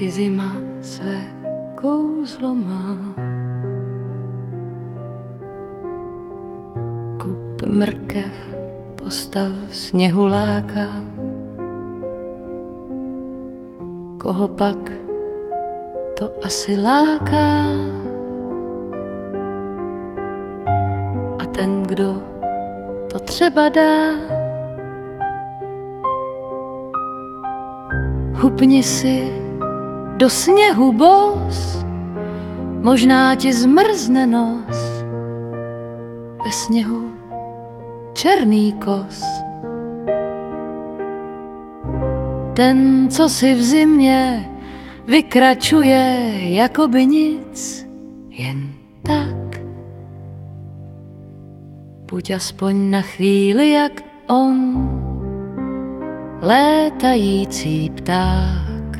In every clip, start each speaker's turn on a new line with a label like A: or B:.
A: i zima své kouzlo má. Kup mrkev, postav sněhuláka, koho pak to asi láká. A ten, kdo to třeba dá, hupni si do sněhu bos, možná ti zmrzne nos, ve sněhu černý kos. Ten, co si v zimě vykračuje, jako by nic, jen tak. Buď aspoň na chvíli jak on, létající pták,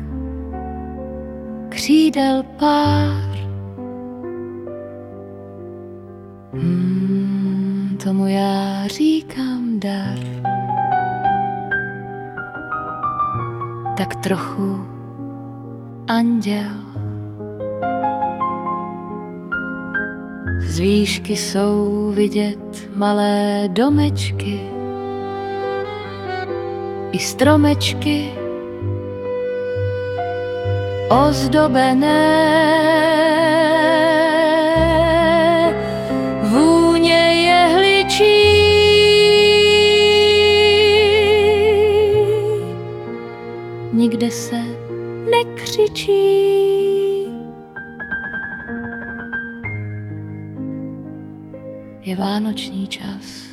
A: křídel pár. Tomu já říkám dar. Tak trochu anděl. Z výšky jsou vidět malé domečky i stromečky ozdobené. Vůně jehličí nikde se nekřičí. Je vánoční čas,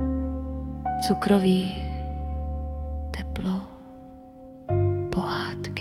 A: cukroví, teplo, pohádky.